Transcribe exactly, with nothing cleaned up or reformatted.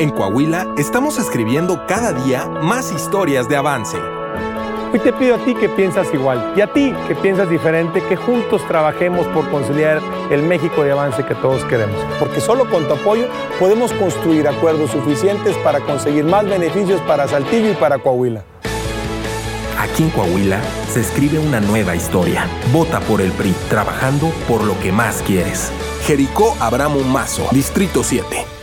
En Coahuila estamos escribiendo cada día más historias de avance. Hoy te pido a ti que piensas igual y a ti que piensas diferente, que juntos trabajemos por conciliar el México de avance que todos queremos. Porque solo con tu apoyo podemos construir acuerdos suficientes para conseguir más beneficios para Saltillo y para Coahuila. Aquí en Coahuila se escribe una nueva historia. Vota por el P R I, trabajando por lo que más quieres. Jericó Abramo Mazo, Distrito siete.